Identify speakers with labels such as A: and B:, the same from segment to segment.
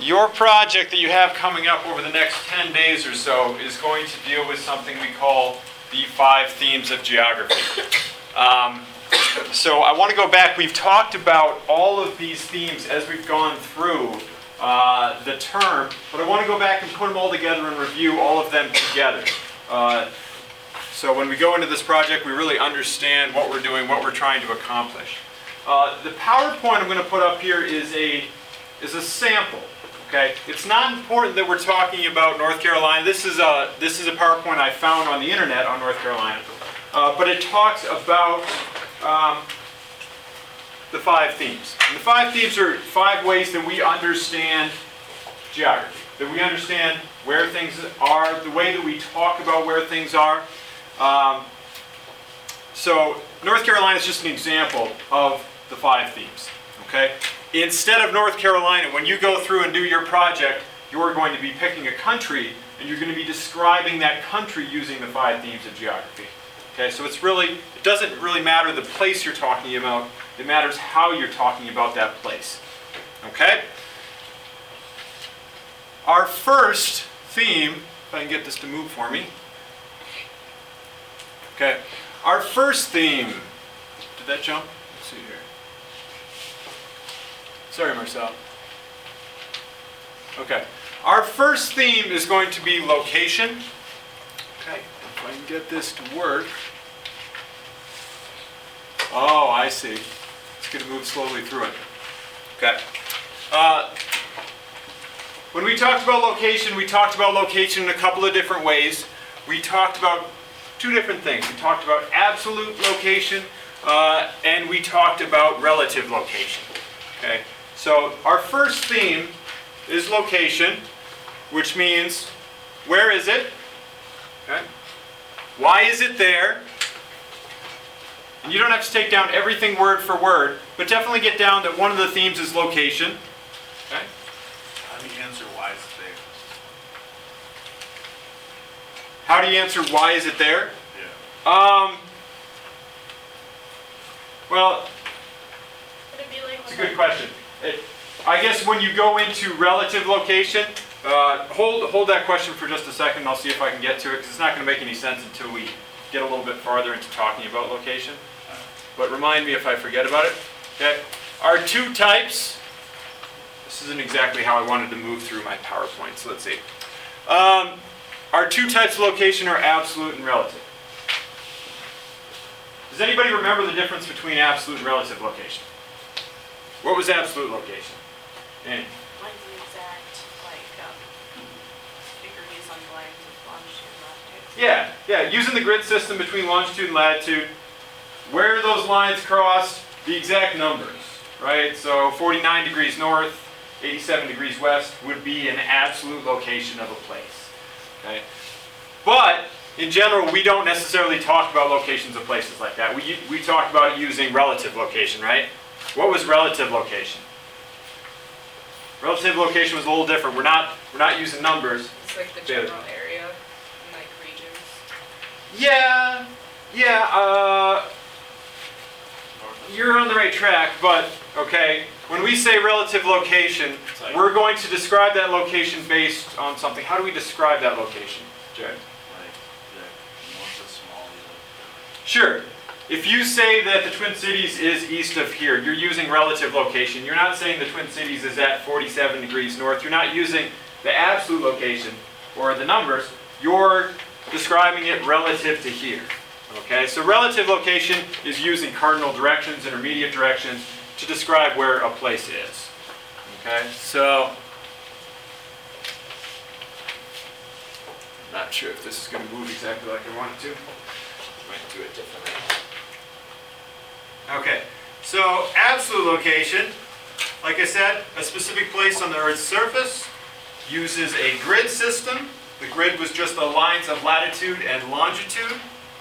A: Your project that you have coming up over the next 10 days or so is going to deal with something we call the 5 themes of geography. So I want to go back. We've talked about all of these themes as we've gone through the term, but I want to go back and put them all together and review all of them together. So when we go into this project, we really understand what we're doing, what we're trying to accomplish. The PowerPoint I'm going to put up here is a sample. Okay, it's not important that we're talking about North Carolina. This is a PowerPoint I found on the internet on North Carolina, but it talks about the 5 themes. And the 5 themes are 5 ways that we understand geography, that we understand where things are, the way that we talk about where things are. So North Carolina is just an example of the 5 themes. Okay. Instead of North Carolina, when you go through and do your project, you're going to be picking a country, and you're going to be describing that country using the 5 themes of geography. Okay, so it doesn't really matter the place you're talking about, it matters how you're talking about that place. Okay? Our first theme, if I can get this to move for me. Okay, our first theme, did that jump? Let's see here. Sorry, Marcel. Okay. Our first theme is going to be location. Okay. If I can get this to work. Oh, I see. It's going to move slowly through it. Okay. When we talked about location in a couple of different ways. We talked about 2 different things. We talked about absolute location, and we talked about relative location. Okay. So our first theme is location, which means where is it? Okay. Why is it there? And you don't have to take down everything word for word, but definitely get down that one of the themes is location. Okay.
B: How do you answer why is it there?
A: How do you answer why is it there?
B: Yeah.
A: Well,
C: Would it be like
A: it's a good question. I guess when you go into relative location, hold that question for just a second, and I'll see if I can get to it, because it's not going to make any sense until we get a little bit farther into talking about location. But remind me if I forget about it. Okay. Our 2 types, this isn't exactly how I wanted to move through my PowerPoint, so let's see. Our 2 types of location are absolute and relative. Does anybody remember the difference between absolute and relative location? What was absolute location? Annie?
C: like the exact degrees on longitude and latitude?
A: Yeah, using the grid system between longitude and latitude, where those lines crossed, the exact numbers, right? So 49 degrees north, 87 degrees west would be an absolute location of a place, okay? But in general, we don't necessarily talk about locations of places like that. We talk about it using relative location, right? What was relative location? Relative location was a little different. We're not using numbers.
D: It's like the general area and like regions.
A: Yeah. You're on the right track, but okay. When we say relative location, we're going to describe that location based on something. How do we describe that location, Jared?
B: Like the north is small.
A: Sure. If you say that the Twin Cities is east of here, you're using relative location. You're not saying the Twin Cities is at 47 degrees north. You're not using the absolute location or the numbers. You're describing it relative to here. Okay, so relative location is using cardinal directions, intermediate directions, to describe where a place is. Okay, so I'm not sure if this is going to move exactly like I want it to. Might do it differently. Okay, so absolute location, like I said, a specific place on the Earth's surface, uses a grid system. The grid was just the lines of latitude and longitude.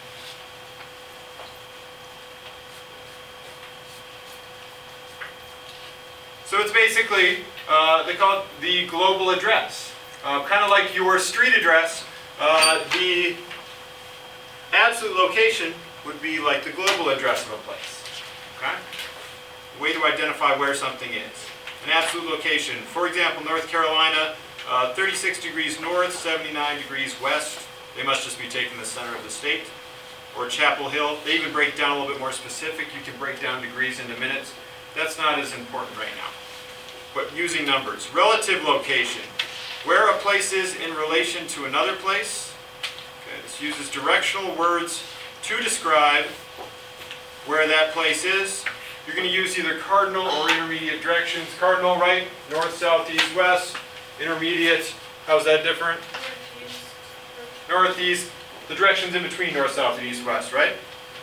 A: So it's basically, they call it the global address. Kind of like your street address, the absolute location would be like the global address of a place. Okay? A way to identify where something is. an absolute location. For example, North Carolina, 36 degrees north, 79 degrees west. They must just be taking the center of the state. Or Chapel Hill, they even break down a little bit more specific. You can break down degrees into minutes. That's not as important right now. But using numbers. Relative location, where a place is in relation to another place. Okay, this uses directional words to describe where that place is. You're going to use either cardinal or intermediate directions. Cardinal, right? North, south, east, west. Intermediate, how's that different? Northeast, the directions in between north, south, and east, west, right?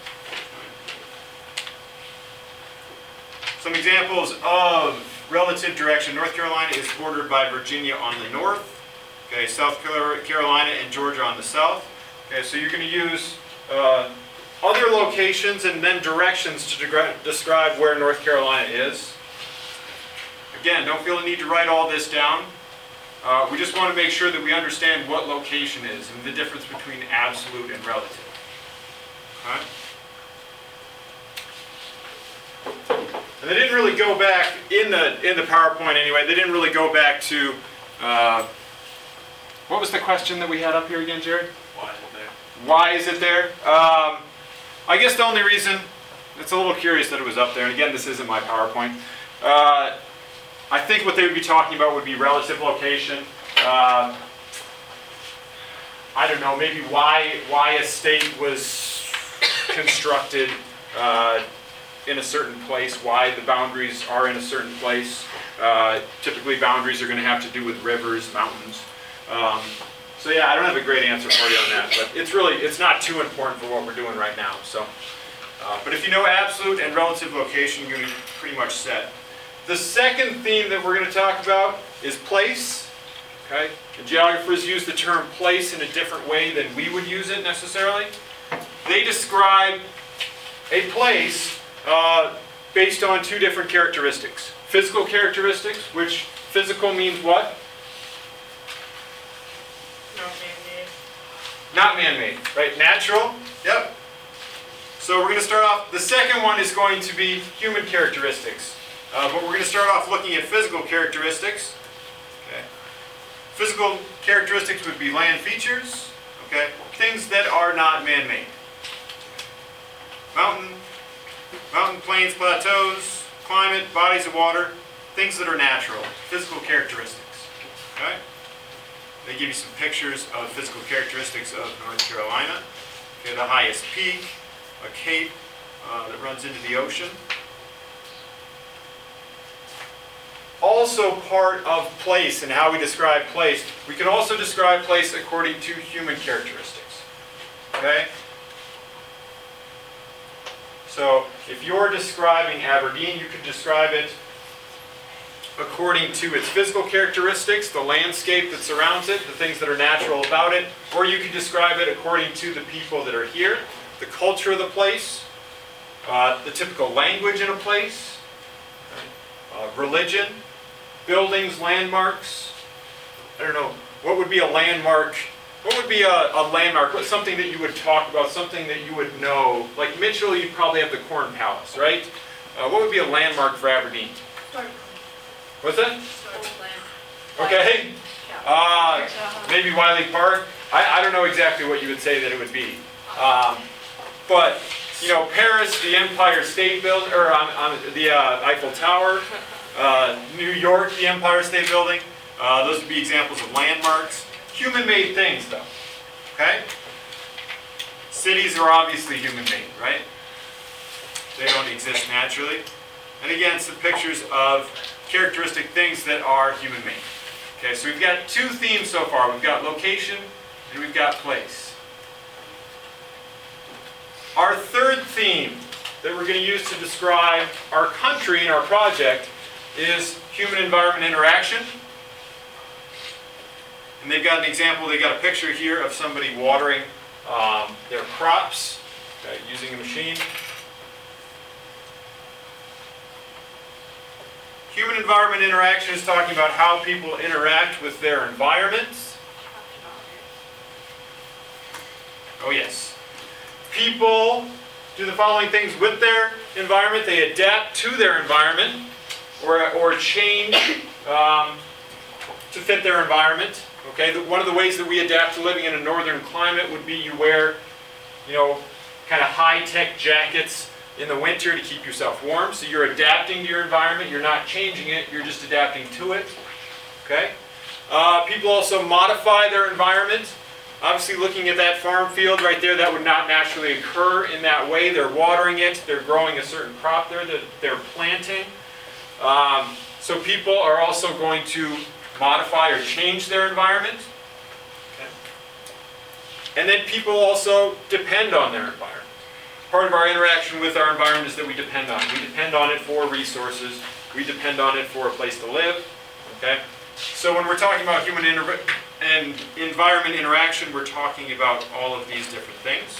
A: Some examples of relative direction. North Carolina is bordered by Virginia on the north. Okay, South Carolina and Georgia on the south. Okay, so you're going to use other locations and then directions to describe where North Carolina is. Again, don't feel the need to write all this down. We just want to make sure that we understand what location is and the difference between absolute and relative. Okay? And they didn't really go back in the PowerPoint anyway. They didn't really go back to what was the question that we had up here again, Jared?
B: Why is it there?
A: Why is it there? I guess the only reason, it's a little curious that it was up there, and again, this isn't my PowerPoint. I think what they would be talking about would be relative location. I don't know, maybe why a state was constructed in a certain place, why the boundaries are in a certain place. Typically boundaries are going to have to do with rivers, mountains. So yeah, I don't have a great answer for you on that, but it's not too important for what we're doing right now. So, but if you know absolute and relative location, you're pretty much set. The second theme that we're going to talk about is place. Okay? The geographers use the term place in a different way than we would use it necessarily. They describe a place based on two different characteristics. Physical characteristics, which physical means what?
D: Not man-made.
A: Not man-made, right? Natural? Yep. So we're going to start off, the second one is going to be human characteristics. But we're going to start off looking at physical characteristics. Okay. Physical characteristics would be land features, okay? Things that are not man-made. Mountain, plains, plateaus, climate, bodies of water, things that are natural, physical characteristics. Okay? They give you some pictures of physical characteristics of North Carolina. Okay, the highest peak, a cape that runs into the ocean. Also part of place and how we describe place, we can also describe place according to human characteristics. Okay? So if you're describing Aberdeen, you can describe it according to its physical characteristics, the landscape that surrounds it, the things that are natural about it, or you can describe it according to the people that are here, the culture of the place, the typical language in a place, religion, buildings, landmarks. I don't know, what would be a landmark? What would be a landmark? What's something that you would talk about, something that you would know? Like Mitchell, you probably have the Corn Palace, right? What would be a landmark for Aberdeen? What's that? Okay. Maybe Wiley Park. I don't know exactly what you would say that it would be. But, you know, Paris, the Empire State Building, or on the Eiffel Tower. New York, the Empire State Building. Those would be examples of landmarks. Human-made things, though. Okay? Cities are obviously human-made, right? They don't exist naturally. And again, some pictures of characteristic things that are human-made. Okay, so we've got two themes so far. We've got location and we've got place. Our third theme that we're going to use to describe our country and our project is human-environment interaction. And they've got an example, they've got a picture here of somebody watering their crops using a machine. Human-environment interaction is talking about how people interact with their environments. Oh yes. People do the following things with their environment. They adapt to their environment. or change to fit their environment. Okay, one of the ways that we adapt to living in a northern climate would be you wear, kind of high-tech jackets in the winter to keep yourself warm. So you're adapting to your environment. You're not changing it. You're just adapting to it. Okay. People also modify their environment. Obviously, looking at that farm field right there, that would not naturally occur in that way. They're watering it. They're growing a certain crop there that they're planting. So people are also going to modify or change their environment. Okay. And then people also depend on their environment. Part of our interaction with our environment is that we depend on it. We depend on it for resources. We depend on it for a place to live. Okay? So when we're talking about human and environment interaction, we're talking about all of these different things.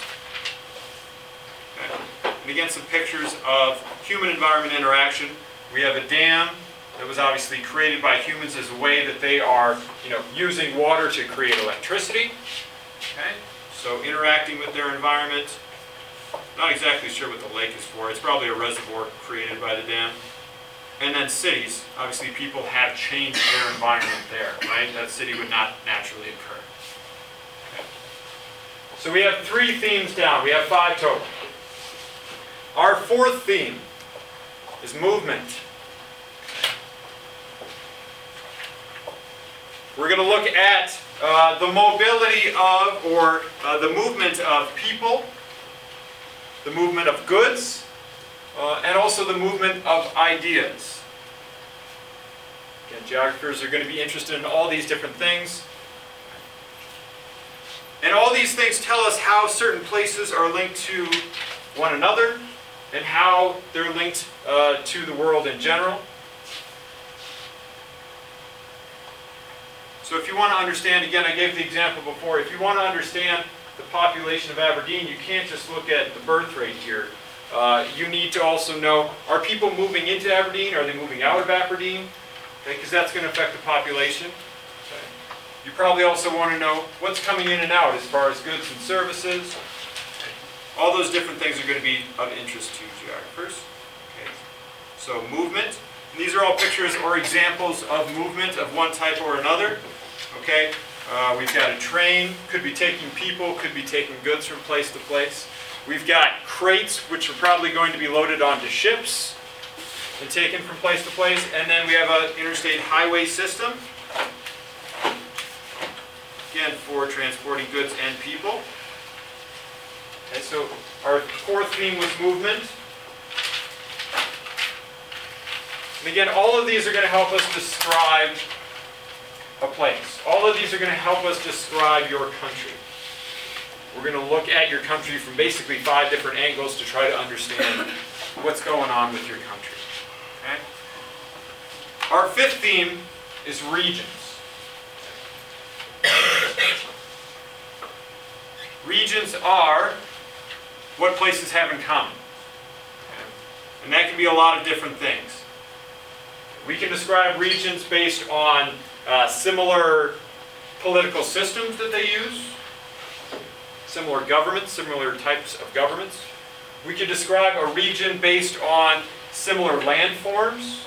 A: Okay? And again, some pictures of human-environment interaction. We have a dam that was obviously created by humans as a way that they are, using water to create electricity. Okay? So interacting with their environment. Not exactly sure what the lake is for. It's probably a reservoir created by the dam. And then cities. Obviously, people have changed their environment there, right? That city would not naturally occur. Okay. So we have 3 themes down. We have 5 total. Our 4th theme is movement. We're going to look at the mobility of, or the movement of people, the movement of goods, and also the movement of ideas. Again, geographers are going to be interested in all these different things. And all these things tell us how certain places are linked to one another and how they're linked to the world in general. So if you want to understand, again, I gave the example before, if you want to understand the population of Aberdeen, you can't just look at the birth rate here. You need to also know, are people moving into Aberdeen? Are they moving out of Aberdeen? Because that's going to affect the population. Okay. You probably also want to know what's coming in and out as far as goods and services. All those different things are going to be of interest to geographers. Okay. So movement. And these are all pictures or examples of movement of one type or another. Okay. We've got a train, could be taking people, could be taking goods from place to place. We've got crates, which are probably going to be loaded onto ships and taken from place to place. And then we have an interstate highway system, again, for transporting goods and people. Okay, so our 4th theme was movement. And again, all of these are going to help us describe a place. All of these are going to help us describe your country. We're going to look at your country from basically 5 different angles to try to understand what's going on with your country. Okay? Our 5th theme is regions. Regions are what places have in common. Okay? And that can be a lot of different things. We can describe regions based on similar political systems that they use, similar governments, similar types of governments. We can describe a region based on similar landforms.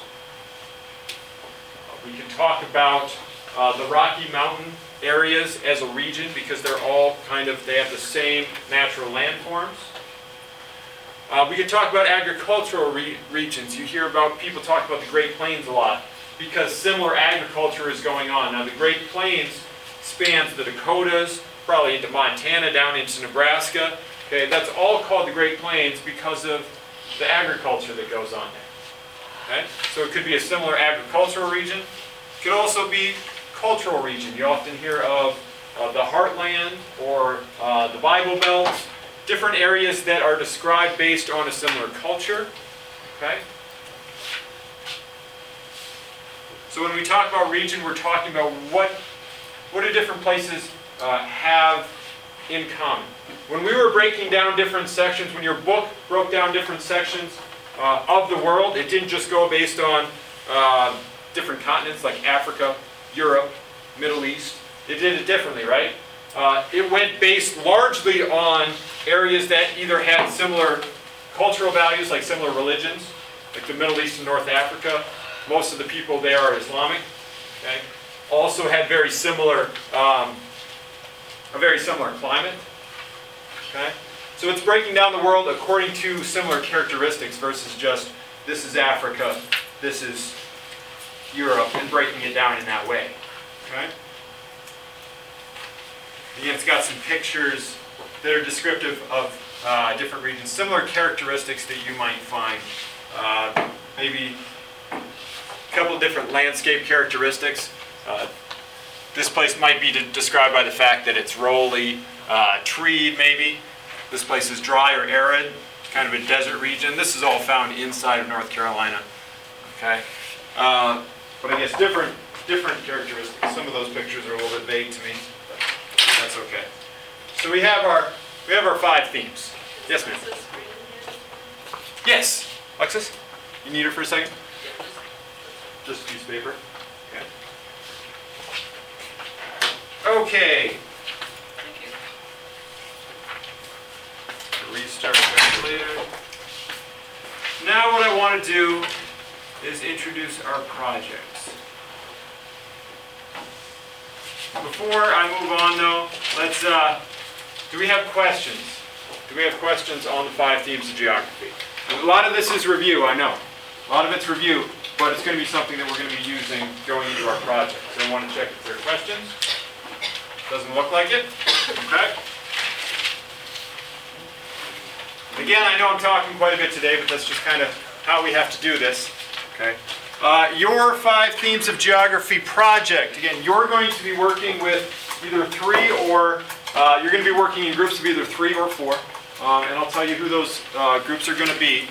A: We can talk about the Rocky Mountain areas as a region because they're all they have the same natural landforms. We can talk about agricultural regions. You hear about people talk about the Great Plains a lot because similar agriculture is going on. Now the Great Plains spans the Dakotas, probably into Montana, down into Nebraska. Okay, that's all called the Great Plains because of the agriculture that goes on there. Okay, so it could be a similar agricultural region. It could also be cultural region. You often hear of the Heartland or the Bible Belt. Different areas that are described based on a similar culture. Okay? So when we talk about region, we're talking about what do different places have in common. When we were breaking down different sections, when your book broke down different sections of the world, it didn't just go based on different continents like Africa, Europe, Middle East. It did it differently, right? It went based largely on areas that either had similar cultural values, like similar religions, like the Middle East and North Africa, Most of the people there are Islamic. Okay? Also had very similar, a very similar climate. Okay? So it's breaking down the world according to similar characteristics versus just this is Africa, this is Europe, and breaking it down in that way. Okay? Again, it's got some pictures that are descriptive of different regions, similar characteristics that you might find. Maybe a couple of different landscape characteristics. This place might be described by the fact that it's rolly, treed maybe. This place is dry or arid, kind of a desert region. This is all found inside of North Carolina. Okay, but I guess different characteristics. Some of those pictures are a little bit vague to me, but that's okay. So we have our 5 themes. Yes, ma'am.
C: Is this green here?
A: Yes, Alexis, you need her for a second? Just a piece of paper. Okay. Okay.
C: Thank you.
A: Restart back later. Now what I want to do is introduce our projects. Before I move on though, let's, do we have questions? Do we have questions on the 5 themes of geography? A lot of this is review, I know. A lot of it's review, but it's going to be something that we're going to be using going into our project. So I want to check if there are questions. Doesn't look like it. Okay. Again, I know I'm talking quite a bit today, but that's just kind of how we have to do this. Okay. Your 5 themes of geography project. Again, you're going to be working with either 3 or you're going to be working in groups of either 3 or 4, and I'll tell you who those groups are going to be.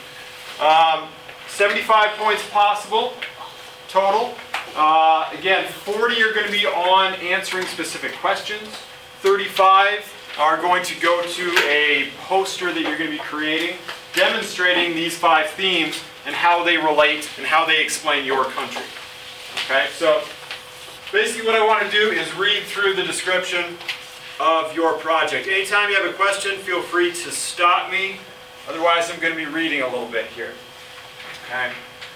A: 75 points possible total. Again, 40 are going to be on answering specific questions. 35 are going to go to a poster that you're going to be creating, demonstrating these 5 themes and how they relate and how they explain your country. Okay, so basically what I want to do is read through the description of your project. Anytime you have a question, feel free to stop me. Otherwise, I'm going to be reading a little bit here. Okay.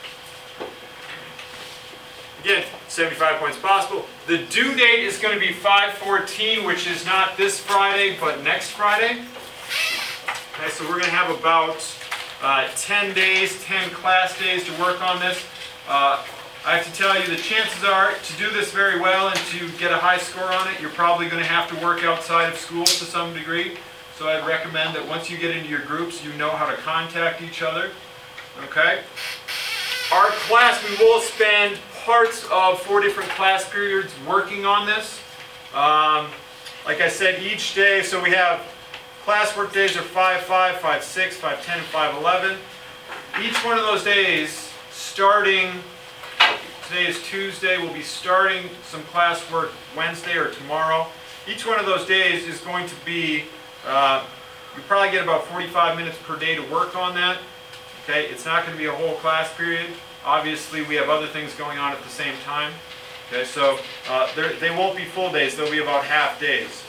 A: Again, 75 points possible. The due date is going to be 5/14, which is not this Friday, but next Friday. Okay, so we're going to have about 10 days, 10 class days to work on this. I have to tell you, the chances are to do this very well and to get a high score on it, you're probably going to have to work outside of school to some degree. So I'd recommend that once you get into your groups, you know how to contact each other. Okay? Our class, we will spend parts of 4 different class periods working on this. Like I said, each day, so we have class work days are 5/5, 5/6, 5/10, and 5/11. Each one of those days, starting, today is Tuesday, we'll be starting some class work Wednesday or tomorrow. Each one of those days is going to be, you probably get about 45 minutes per day to work on that. Okay, it's not going to be a whole class period. Obviously, we have other things going on at the same time. Okay, so they won't be full days, they'll be about half days.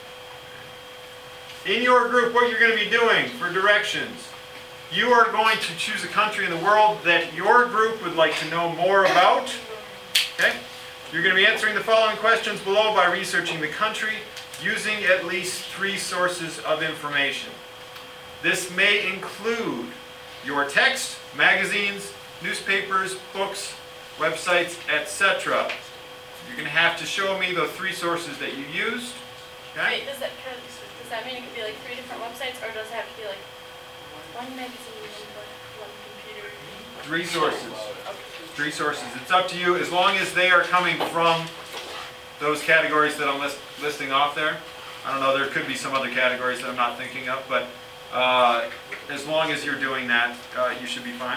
A: In your group, what you're going to be doing for directions, you are going to choose a country in the world that your group would like to know more about. Okay? You're going to be answering the following questions below by researching the country using at least 3 sources of information. This may include your text, magazines, newspapers, books, websites, etc. You're going to have to show me the 3 sources that you used. Okay?
C: Wait, does that mean it could be like 3 different websites, or does it have to be like one magazine and one computer?
A: 3 sources. 3 sources. It's up to you, as long as they are coming from those categories that I'm listing off there. I don't know, there could be some other categories that I'm not thinking of, but as long as you're doing that, you should be fine.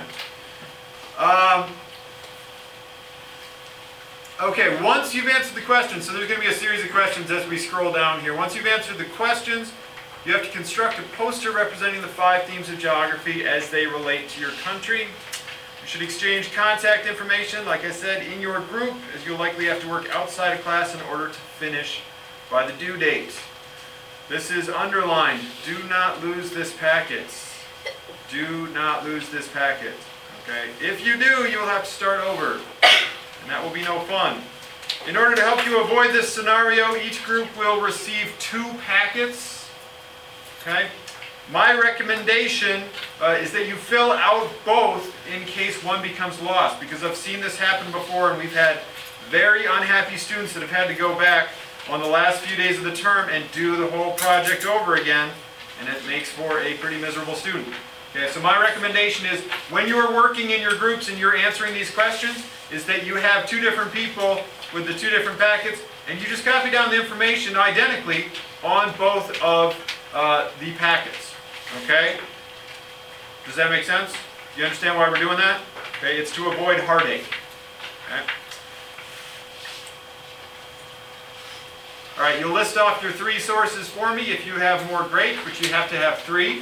A: Okay, once you've answered the questions, so there's going to be a series of questions as we scroll down here. Once you've answered the questions, you have to construct a poster representing the 5 themes of geography as they relate to your country. You should exchange contact information, like I said, in your group, as you'll likely have to work outside of class in order to finish by the due date. This is underlined. Do not lose this packet. Do not lose this packet. Okay, if you do, you will have to start over, and that will be no fun. In order to help you avoid this scenario, each group will receive 2 packets. Okay? My recommendation is that you fill out both in case one becomes lost, because I've seen this happen before, and we've had very unhappy students that have had to go back on the last few days of the term and do the whole project over again, and it makes for a pretty miserable student. Okay, so my recommendation is, when you are working in your groups and you're answering these questions, is that you have 2 different people with the 2 different packets, and you just copy down the information identically on both of the packets. Okay? Does that make sense? You understand why we're doing that? Okay, it's to avoid heartache. Okay? All right, you'll list off your 3 sources for me. If you have more, great, but you have to have 3.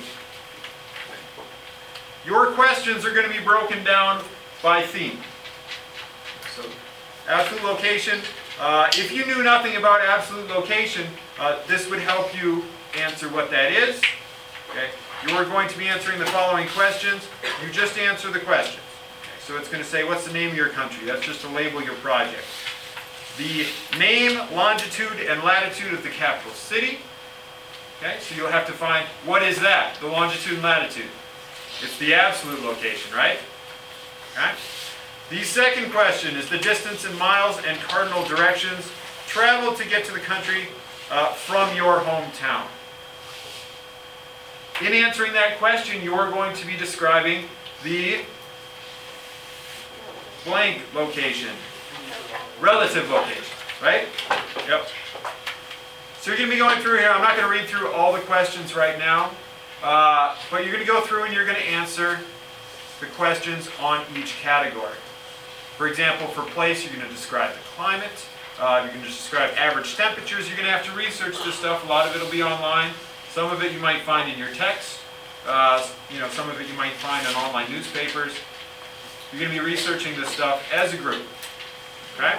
A: Your questions are going to be broken down by theme. So, absolute location. If you knew nothing about absolute location, this would help you answer what that is. Okay? You're going to be answering the following questions. You just answer the questions. Okay? So it's going to say, what's the name of your country? That's just to label your project. The name, longitude, and latitude of the capital city. Okay? So you'll have to find, what is that? The longitude and latitude. It's the absolute location, right? Okay? The second question is the distance in miles and cardinal directions traveled to get to the country from your hometown. In answering that question, you're going to be describing the blank location, relative location, right? Yep. So you're going to be going through here. I'm not going to read through all the questions right now, but you're going to go through and you're going to answer the questions on each category. For example, for place, you're going to describe the climate. You're going to describe average temperatures. You're going to have to research this stuff. A lot of it will be online. Some of it you might find in your text. Some of it you might find in online newspapers. You're going to be researching this stuff as a group. Okay?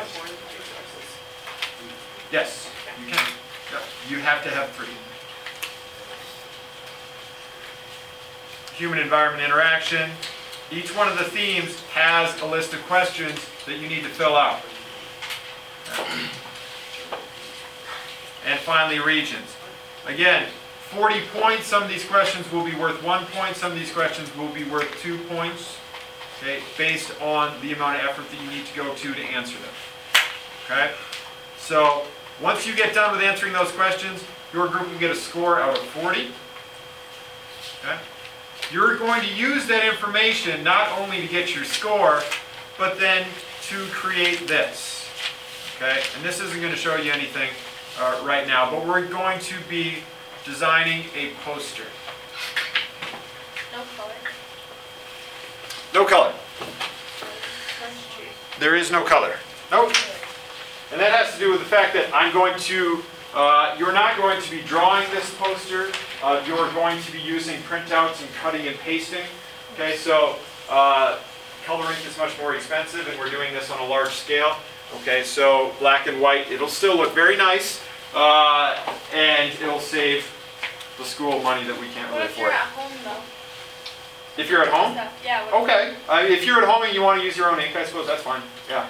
A: Yes, you can. Yep. You have to have 3. Human-environment interaction. Each one of the themes has a list of questions that you need to fill out. And finally, regions. Again, 40 points. Some of these questions will be worth 1 point. Some of these questions will be worth 2 points. Okay, based on the amount of effort that you need to go to answer them. Okay? So, once you get done with answering those questions, your group will get a score out of 40. Okay? You're going to use that information not only to get your score, but then to create this. Okay? And this isn't going to show you anything right now, but we're going to be designing a poster.
C: No color.
A: No color.
C: Let's choose.
A: There is no color. Nope. And that has to do with the fact that I'm going to, you're not going to be drawing this poster. You're going to be using printouts and cutting and pasting. Okay, so coloring is much more expensive, and we're doing this on a large scale. Okay, so black and white, it'll still look very nice, and it'll save the school money that we can't
C: What
A: really
C: if you're
A: afford.
C: at home though?
A: If you're at home?
C: Stuff. Yeah. What
A: Okay. If you're at home and you want to use your own ink, I suppose that's fine. Yeah.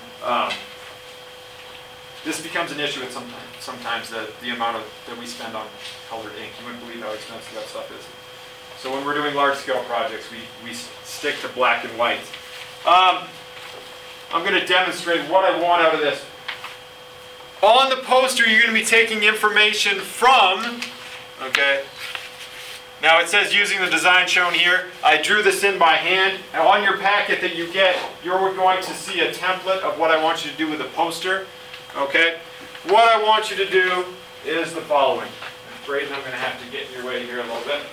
A: This becomes an issue at sometimes the amount that we spend on colored ink. You wouldn't believe how expensive that stuff is. So when we're doing large-scale projects, we stick to black and white. I'm going to demonstrate what I want out of this. On the poster, you're going to be taking information from, okay, now it says using the design shown here. I drew this in by hand. And on your packet that you get, you're going to see a template of what I want you to do with the poster. Okay? What I want you to do is the following. Braden, I'm going to have to get in your way here a little bit.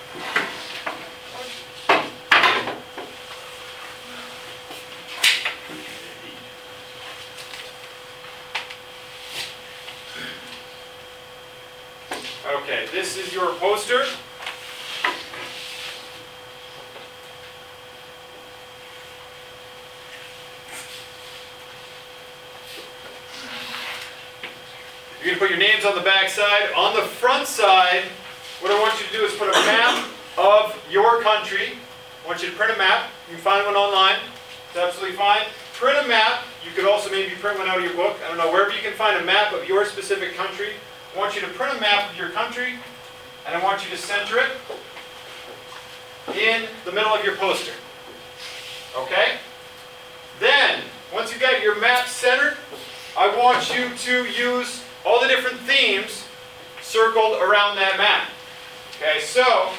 A: Okay, this is your poster. You're going to put your names on the back side. On the front side, what I want you to do is put a map of your country want you to print a map. You can find one online. It's absolutely fine. Print a map. You could also maybe print one out of your book. I don't know, wherever you can find a map of your specific country. I want you to print a map of your country, and I want you to center it in the middle of your poster. Okay? Then, once you've got your map centered, I want you to use all the different themes circled around that map. Okay, so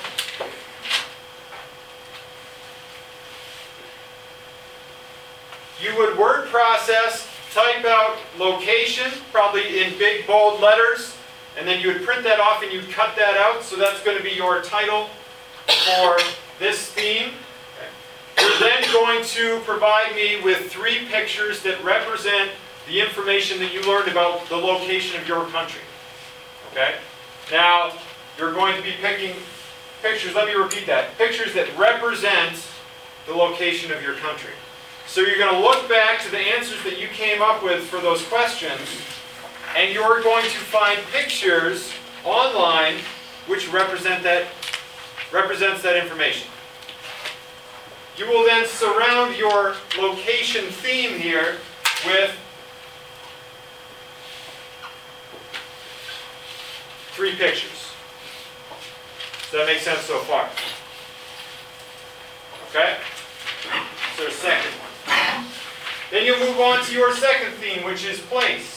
A: you would word process, type out location, probably in big bold letters, and then you would print that off and you'd cut that out, so that's going to be your title for this theme. You're then going to provide me with 3 pictures that represent the information that you learned about the location of your country. Okay? Now, you're going to be picking pictures, let me repeat that, pictures that represent the location of your country. So you're going to look back to the answers that you came up with for those questions, and you're going to find pictures online which represents that information. You will then surround your location theme here with 3 pictures. Does that make sense so far? Okay? So a second one. Then you'll move on to your second theme, which is place.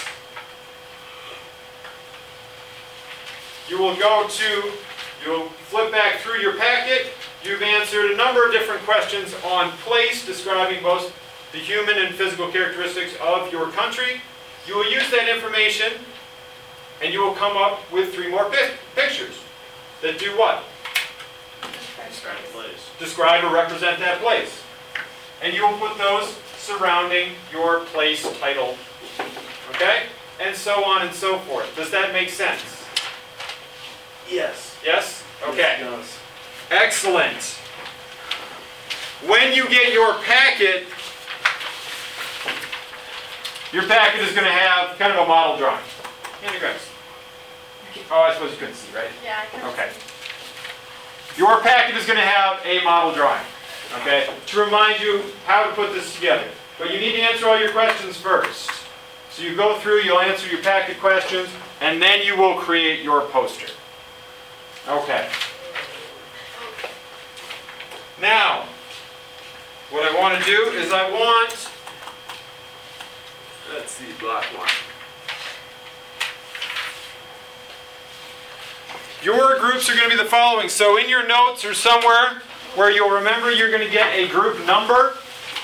A: You'll flip back through your packet. You've answered a number of different questions on place, describing both the human and physical characteristics of your country. You will use that information, and you will come up with 3 more pictures that do what?
B: Describe the place.
A: Describe or represent that place. And you will put those surrounding your place title. Okay? And so on and so forth. Does that make sense?
B: Yes.
A: Yes? Okay.
B: Yes, it does.
A: Excellent. When you get your packet is going to have kind of a model drawing. Hand it, Grace. Oh, I suppose you couldn't see, right?
C: Yeah, I can.
A: Okay. Your packet is going to have a model drawing, okay, to remind you how to put this together. But you need to answer all your questions first. So you go through, you'll answer your packet questions, and then you will create your poster. Okay. Now, what I want to do is let's see, black one. Your groups are going to be the following. So in your notes or somewhere where you'll remember, you're going to get a group number.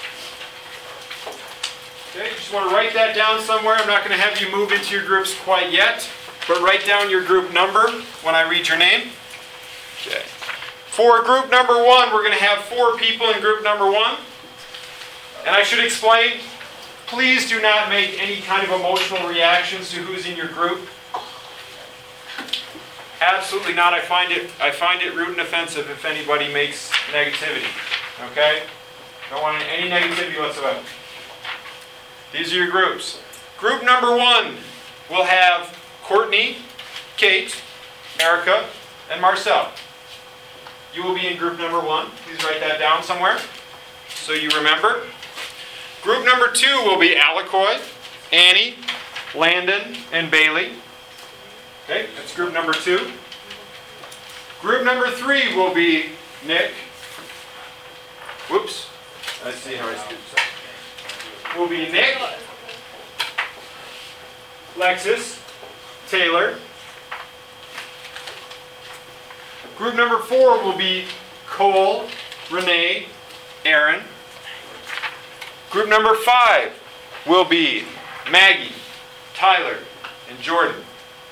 A: Okay, you just want to write that down somewhere. I'm not going to have you move into your groups quite yet, but write down your group number when I read your name. Okay. For group number 1, we're going to have 4 people in group number 1. And I should explain, please do not make any kind of emotional reactions to who's in your group. Absolutely not. I find it rude and offensive if anybody makes negativity. Okay? Don't want any negativity whatsoever. These are your groups. Group number 1 will have Courtney, Kate, Erica, and Marcel. You will be in group number 1. Please write that down somewhere so you remember. Group number 2 will be Alacoy, Annie, Landon, and Bailey. Okay, that's group number 2. Group number 3 will be Nick. Whoops. Let's see how I scooped that. Will be Nick, Lexus, Taylor. Group number 4 will be Cole, Renee, Aaron. Group number 5 will be Maggie, Tyler, and Jordan.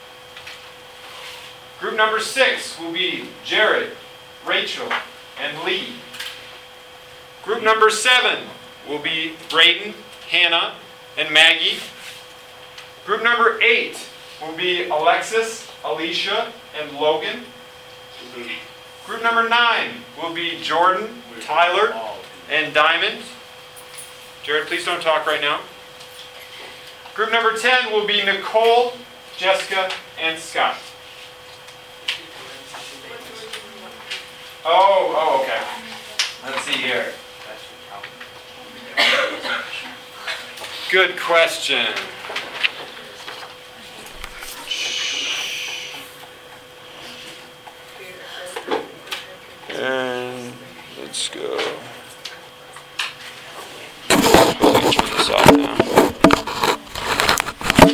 A: Group number 6 will be Jared, Rachel, and Lee. Group number 7 will be Brayden, Hannah, and Maggie. Group number 8 will be Alexis, Alicia, and Logan. Group number 9 will be Jordan, Tyler, and Diamond. Jared, please don't talk right now. Group number 10 will be Nicole, Jessica, and Scott. Oh, okay.
E: Let's see here.
A: Good question. And let's go. Turn this off now.